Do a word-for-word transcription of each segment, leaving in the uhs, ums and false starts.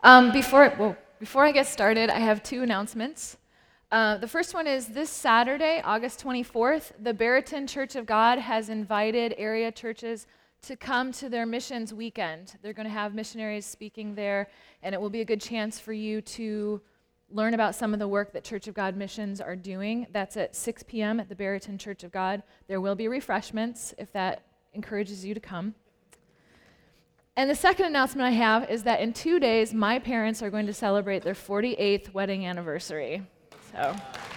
Um, before, well, before I get started, I have two announcements. Uh, the first one is this Saturday, August twenty-fourth, the Barrington Church of God has invited area churches to come to their missions weekend. They're going to have missionaries speaking there, and it will be a good chance for you to learn about some of the work that Church of God missions are doing. That's at six p.m. at the Barrington Church of God. There will be refreshments if that encourages you to come. And the second announcement I have is that in two days, my parents are going to celebrate their forty-eighth wedding anniversary. So,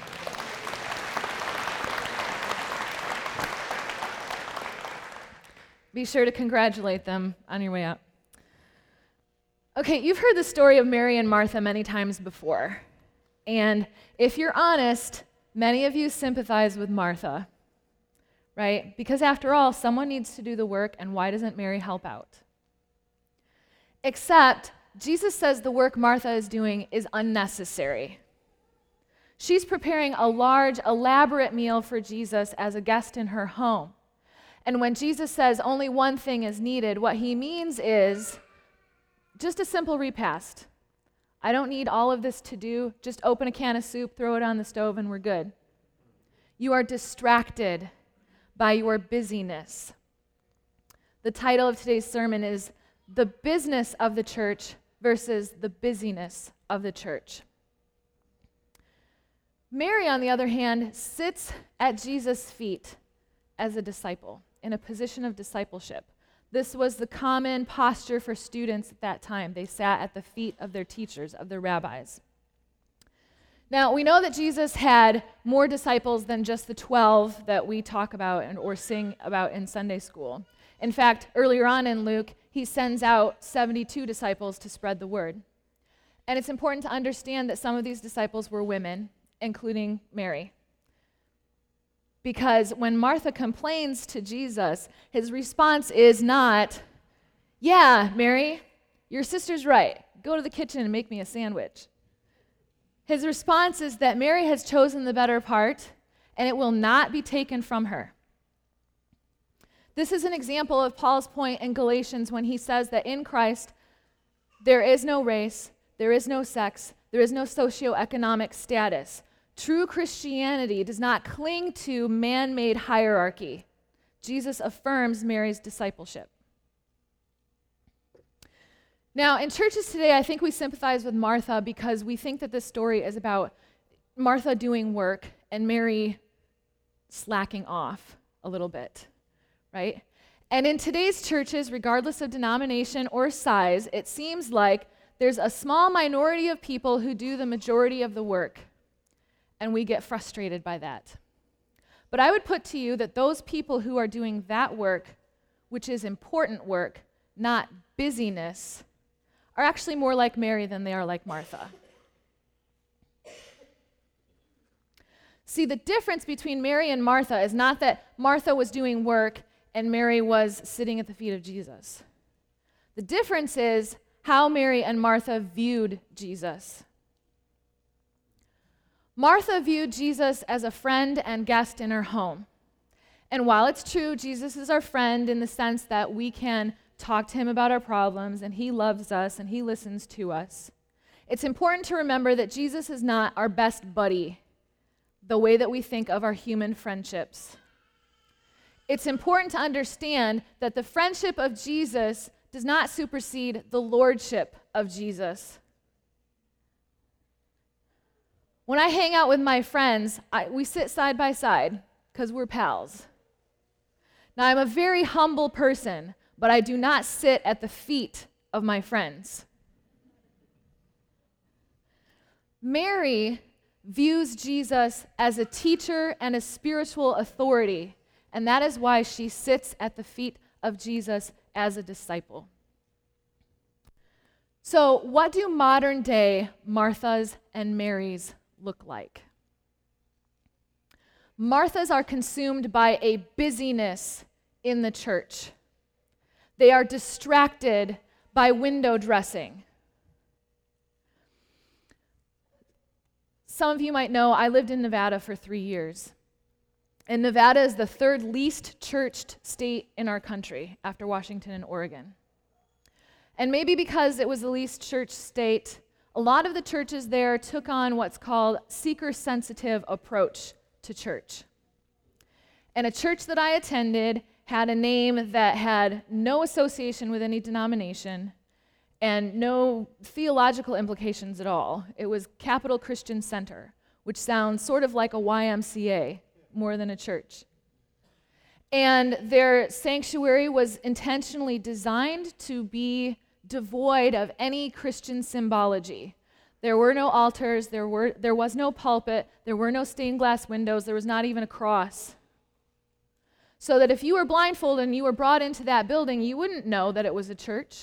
be sure to congratulate them on your way out. Okay, you've heard the story of Mary and Martha many times before. And if you're honest, many of you sympathize with Martha, right? Because after all, someone needs to do the work, and why doesn't Mary help out? Except, Jesus says the work Martha is doing is unnecessary. She's preparing a large, elaborate meal for Jesus as a guest in her home. And when Jesus says only one thing is needed, what he means is just a simple repast. I don't need all of this to do. Just open a can of soup, throw it on the stove, and we're good. You are distracted by your busyness. The title of today's sermon is The Business of the Church versus the Busyness of the Church. Mary, on the other hand, sits at Jesus' feet as a disciple, in a position of discipleship. This was the common posture for students at that time. They sat at the feet of their teachers, of their rabbis. Now, we know that Jesus had more disciples than just the twelve that we talk about and or sing about in Sunday school. In fact, earlier on in Luke, he sends out seventy-two disciples to spread the word. And it's important to understand that some of these disciples were women, including Mary. Because when Martha complains to Jesus, his response is not, yeah, Mary, your sister's right. Go to the kitchen and make me a sandwich. His response is that Mary has chosen the better part, and it will not be taken from her. This is an example of Paul's point in Galatians when he says that in Christ, there is no race, there is no sex, there is no socioeconomic status. True Christianity does not cling to man-made hierarchy. Jesus affirms Mary's discipleship. Now, in churches today, I think we sympathize with Martha because we think that this story is about Martha doing work and Mary slacking off a little bit, right? And in today's churches, regardless of denomination or size, it seems like there's a small minority of people who do the majority of the work. And we get frustrated by that. But I would put to you that those people who are doing that work, which is important work, not busyness, are actually more like Mary than they are like Martha. See, the difference between Mary and Martha is not that Martha was doing work and Mary was sitting at the feet of Jesus. The difference is how Mary and Martha viewed Jesus. Martha viewed Jesus as a friend and guest in her home. And while it's true, Jesus is our friend in the sense that we can talk to him about our problems, and he loves us, and he listens to us, it's important to remember that Jesus is not our best buddy, the way that we think of our human friendships. It's important to understand that the friendship of Jesus does not supersede the lordship of Jesus. When I hang out with my friends, I, we sit side by side because we're pals. Now, I'm a very humble person, but I do not sit at the feet of my friends. Mary views Jesus as a teacher and a spiritual authority, and that is why she sits at the feet of Jesus as a disciple. So, what do modern day Marthas and Marys look like? Marthas are consumed by a busyness in the church. They are distracted by window dressing. Some of you might know I lived in Nevada for three years. And Nevada is the third least churched state in our country after Washington and Oregon. And maybe because it was the least church state, a lot of the churches there took on what's called seeker-sensitive approach to church. And a church that I attended had a name that had no association with any denomination and no theological implications at all. It was Capital Christian Center, which sounds sort of like a Y M C A more than a church. And their sanctuary was intentionally designed to be devoid of any Christian symbology. There were no altars, there were there was no pulpit, there were no stained glass windows, there was not even a cross. So that if you were blindfolded and you were brought into that building, you wouldn't know that it was a church.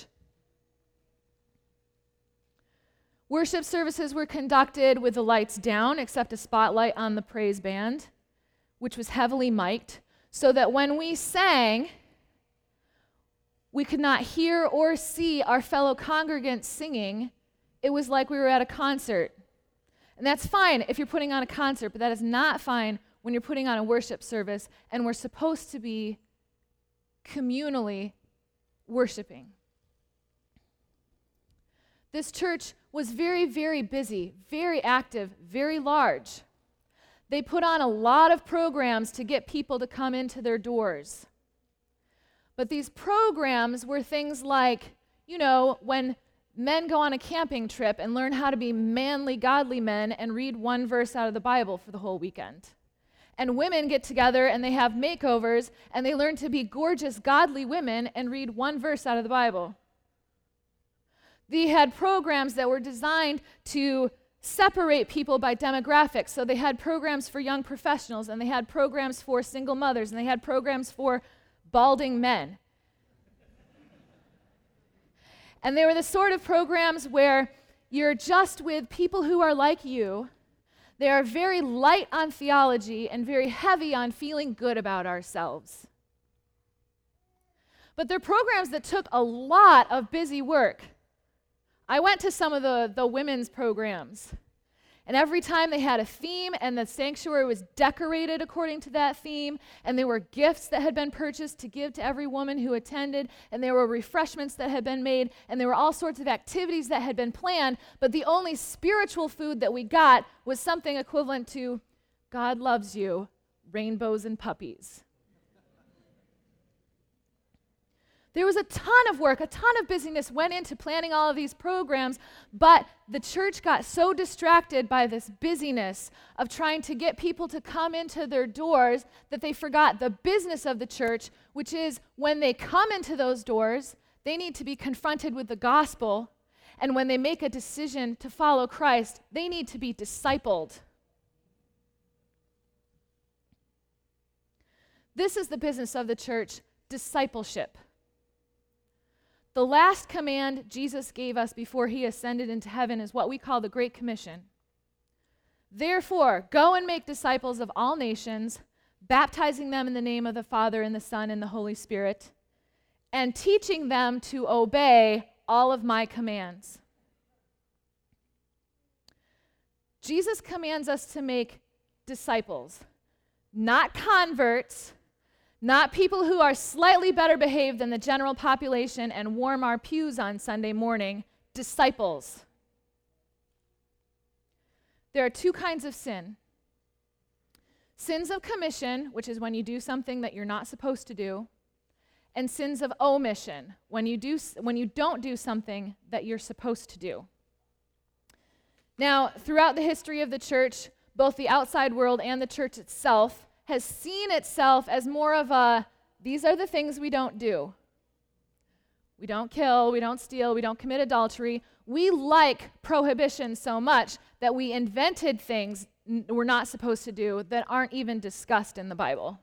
Worship services were conducted with the lights down, except a spotlight on the praise band, which was heavily mic'd, so that when we sang, we could not hear or see our fellow congregants singing. It was like we were at a concert. And that's fine if you're putting on a concert, but that is not fine when you're putting on a worship service, and we're supposed to be communally worshiping. This church was very, very busy, very active, very large. They put on a lot of programs to get people to come into their doors. But these programs were things like, you know, when men go on a camping trip and learn how to be manly, godly men and read one verse out of the Bible for the whole weekend. And women get together and they have makeovers and they learn to be gorgeous, godly women and read one verse out of the Bible. They had programs that were designed to separate people by demographics. So they had programs for young professionals, and they had programs for single mothers, and they had programs for balding men. And they were the sort of programs where you're just with people who are like you. They are very light on theology and very heavy on feeling good about ourselves. But they're programs that took a lot of busy work. I went to some of the, the women's programs, and every time they had a theme, and the sanctuary was decorated according to that theme, and there were gifts that had been purchased to give to every woman who attended, and there were refreshments that had been made, and there were all sorts of activities that had been planned, but the only spiritual food that we got was something equivalent to, God loves you, rainbows and puppies. There was a ton of work, a ton of busyness went into planning all of these programs, but the church got so distracted by this busyness of trying to get people to come into their doors that they forgot the business of the church, which is when they come into those doors, they need to be confronted with the gospel, and when they make a decision to follow Christ, they need to be discipled. This is the business of the church, discipleship. The last command Jesus gave us before he ascended into heaven is what we call the Great Commission. Therefore, go and make disciples of all nations, baptizing them in the name of the Father and the Son and the Holy Spirit, and teaching them to obey all of my commands. Jesus commands us to make disciples, not converts, not people who are slightly better behaved than the general population and warm our pews on Sunday morning, disciples. There are two kinds of sin. Sins of commission, which is when you do something that you're not supposed to do, and sins of omission, when you do when you don't do something that you're supposed to do. Now, throughout the history of the church, both the outside world and the church itself has seen itself as more of a, these are the things we don't do. We don't kill, we don't steal, we don't commit adultery. We like prohibition so much that we invented things n- we're not supposed to do that aren't even discussed in the Bible.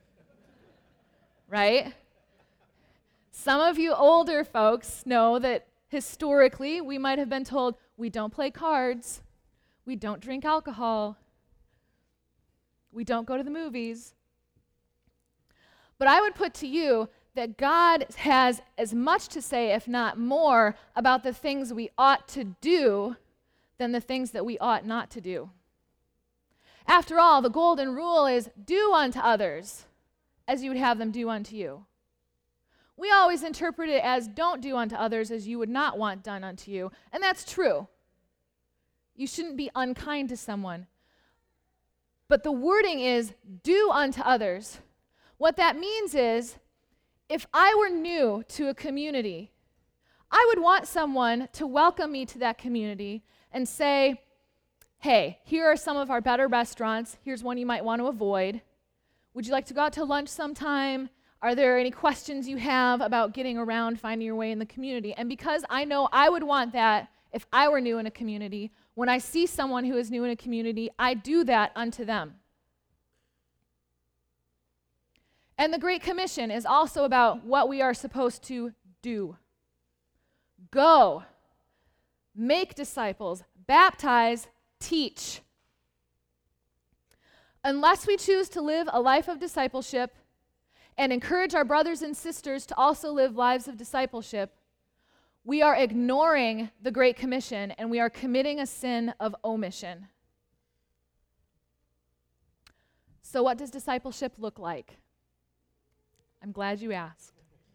Right? Some of you older folks know that historically we might have been told, we don't play cards, we don't drink alcohol, we don't go to the movies. But I would put to you that God has as much to say, if not more, about the things we ought to do than the things that we ought not to do. After all, the golden rule is do unto others as you would have them do unto you. we always interpret it as don't do unto others as you would not want done unto you. And that's true. You shouldn't be unkind to someone. But the wording is do unto others. What that means is if I were new to a community, I would want someone to welcome me to that community and say, hey, here are some of our better restaurants. Here's one you might want to avoid. Would you like to go out to lunch sometime? Are there any questions you have about getting around, finding your way in the community? And because I know I would want that if I were new in a community, when I see someone who is new in a community, I do that unto them. And the Great Commission is also about what we are supposed to do. Go, make disciples, baptize, teach. Unless we choose to live a life of discipleship and encourage our brothers and sisters to also live lives of discipleship, we are ignoring the Great Commission and we are committing a sin of omission. So what does discipleship look like? I'm glad you asked.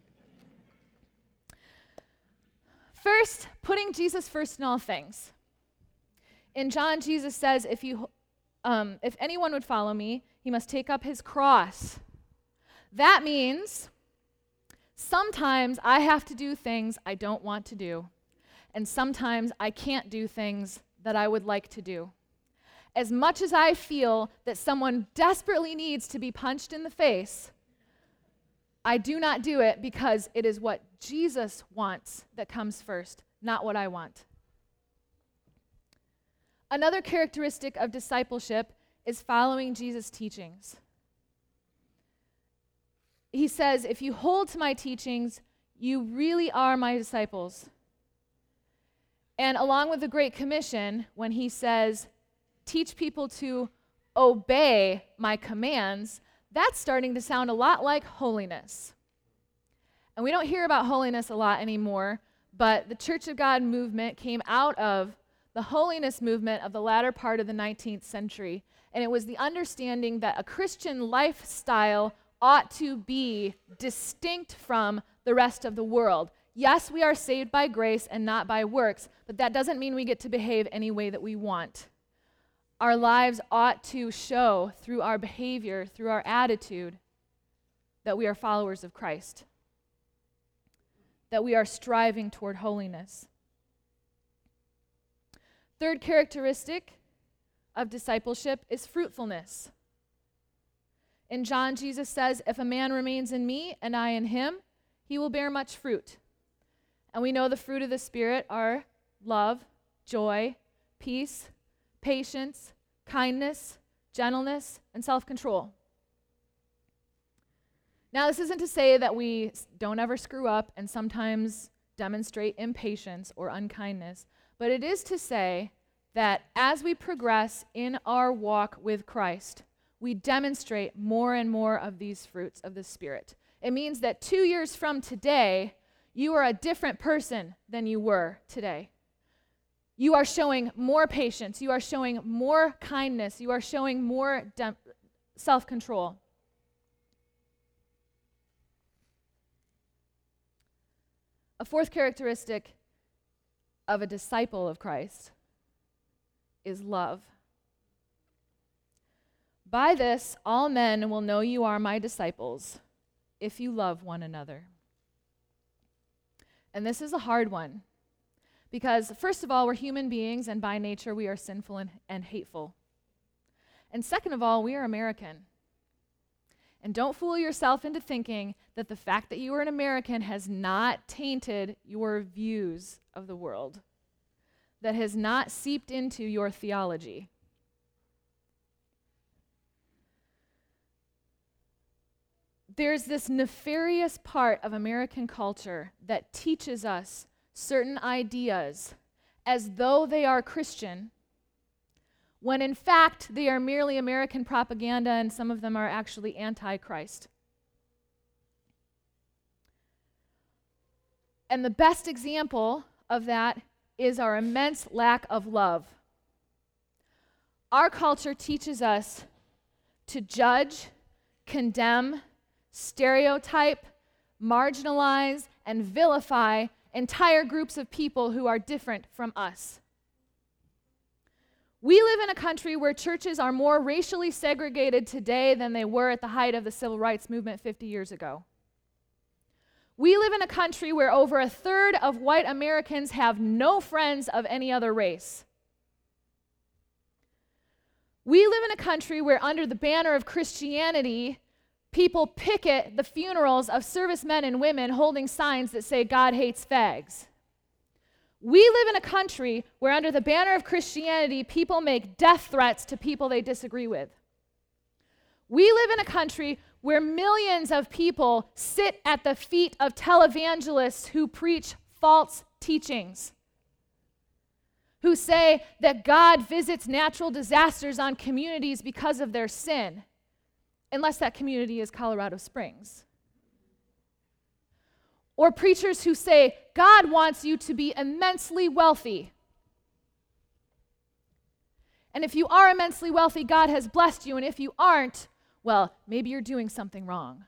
First, putting Jesus first in all things. In John, Jesus says, if you, um, if anyone would follow me, he must take up his cross. That means sometimes I have to do things I don't want to do, and sometimes I can't do things that I would like to do. As much as I feel that someone desperately needs to be punched in the face, I do not do it because it is what Jesus wants that comes first, not what I want. Another characteristic of discipleship is following Jesus' teachings. He says, if you hold to my teachings, you really are my disciples. And along with the Great Commission, when he says, teach people to obey my commands, that's starting to sound a lot like holiness. And we don't hear about holiness a lot anymore, but the Church of God movement came out of the holiness movement of the latter part of the nineteenth century. And it was the understanding that a Christian lifestyle ought to be distinct from the rest of the world. Yes, we are saved by grace and not by works, but that doesn't mean we get to behave any way that we want. Our lives ought to show through our behavior, through our attitude, that we are followers of Christ, that we are striving toward holiness. Third characteristic of discipleship is fruitfulness. In John, Jesus says, if a man remains in me and I in him, he will bear much fruit. And we know the fruit of the Spirit are love, joy, peace, patience, kindness, gentleness, and self-control. Now, this isn't to say that we don't ever screw up and sometimes demonstrate impatience or unkindness, but it is to say that as we progress in our walk with Christ, we demonstrate more and more of these fruits of the Spirit. It means that two years from today, you are a different person than you were today. You are showing more patience. You are showing more kindness. You are showing more de- self-control. A fourth characteristic of a disciple of Christ is love. By this, all men will know you are my disciples, if you love one another. And this is a hard one, because first of all, we're human beings, and by nature we are sinful and, and hateful. And second of all, we are American. And don't fool yourself into thinking that the fact that you are an American has not tainted your views of the world, that has not seeped into your theology. There's this nefarious part of American culture that teaches us certain ideas as though they are Christian, when in fact they are merely American propaganda, and some of them are actually anti-Christ. And the best example of that is our immense lack of love. Our culture teaches us to judge, condemn, stereotype, marginalize, and vilify entire groups of people who are different from us. We live in a country where churches are more racially segregated today than they were at the height of the civil rights movement fifty years ago. We live in a country where over a third of white Americans have no friends of any other race. We live in a country where under the banner of Christianity, people picket the funerals of servicemen and women holding signs that say God hates fags. We live in a country where under the banner of Christianity, people make death threats to people they disagree with. We live in a country where millions of people sit at the feet of televangelists who preach false teachings, who say that God visits natural disasters on communities because of their sin, unless that community is Colorado Springs. Or preachers who say, God wants you to be immensely wealthy. And if you are immensely wealthy, God has blessed you, and if you aren't, well, maybe you're doing something wrong.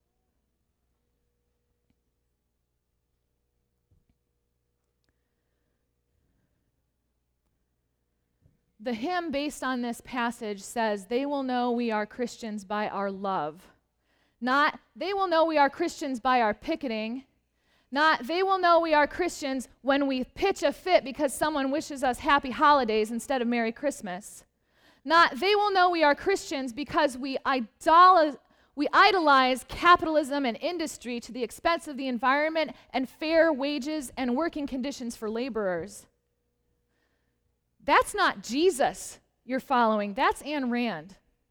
The hymn based on this passage says, they will know we are Christians by our love. Not, they will know we are Christians by our picketing. Not, they will know we are Christians when we pitch a fit because someone wishes us happy holidays instead of Merry Christmas. Not, they will know we are Christians because we idol- we idolize capitalism and industry to the expense of the environment and fair wages and working conditions for laborers. That's not Jesus you're following. That's Ayn Rand.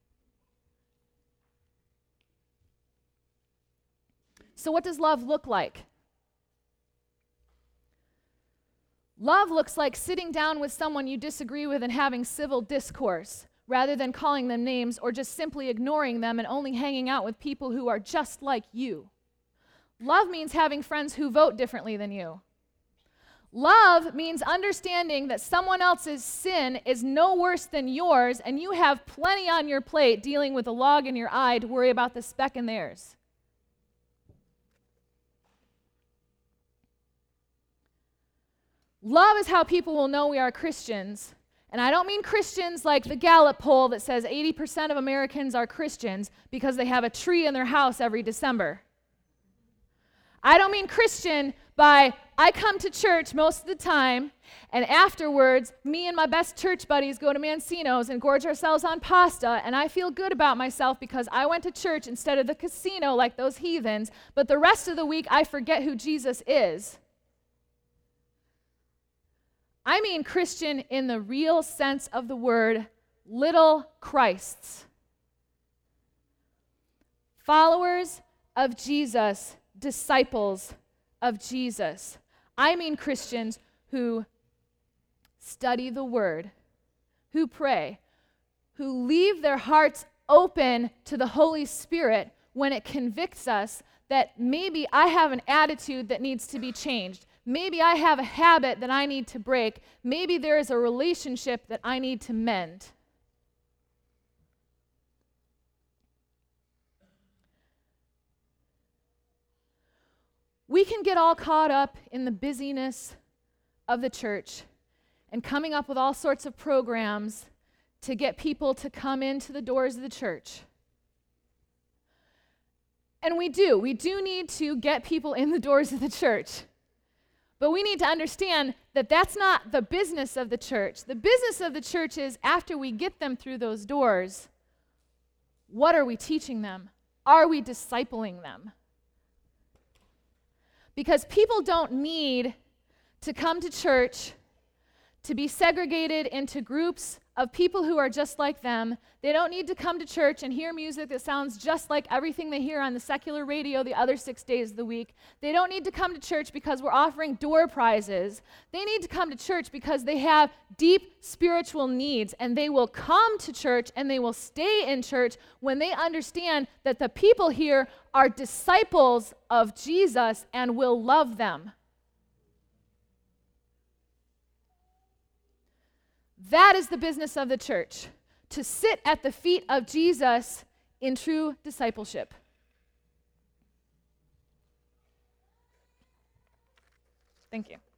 So what does love look like? Love looks like sitting down with someone you disagree with and having civil discourse, rather than calling them names or just simply ignoring them and only hanging out with people who are just like you. Love means having friends who vote differently than you. Love means understanding that someone else's sin is no worse than yours, and you have plenty on your plate dealing with a log in your eye to worry about the speck in theirs. Love is how people will know we are Christians. And I don't mean Christians like the Gallup poll that says eighty percent of Americans are Christians because they have a tree in their house every December. I don't mean Christian by I come to church most of the time, and afterwards, me and my best church buddies go to Mancino's and gorge ourselves on pasta, and I feel good about myself because I went to church instead of the casino like those heathens, but the rest of the week I forget who Jesus is. I mean Christian in the real sense of the word, little Christs. Followers of Jesus, disciples of Jesus. I mean Christians who study the word, who pray, who leave their hearts open to the Holy Spirit when it convicts us that maybe I have an attitude that needs to be changed. Maybe I have a habit that I need to break. Maybe there is a relationship that I need to mend. We can get all caught up in the busyness of the church and coming up with all sorts of programs to get people to come into the doors of the church. And we do. We do need to get people in the doors of the church. But we need to understand that that's not the business of the church. The business of the church is after we get them through those doors, what are we teaching them? Are we discipling them? Because people don't need to come to church to be segregated into groups of people who are just like them. They don't need to come to church and hear music that sounds just like everything they hear on the secular radio the other six days of the week. They don't need to come to church because we're offering door prizes. They need to come to church because they have deep spiritual needs, and they will come to church and they will stay in church when they understand that the people here are disciples of Jesus and will love them. That is the business of the church, to sit at the feet of Jesus in true discipleship. Thank you.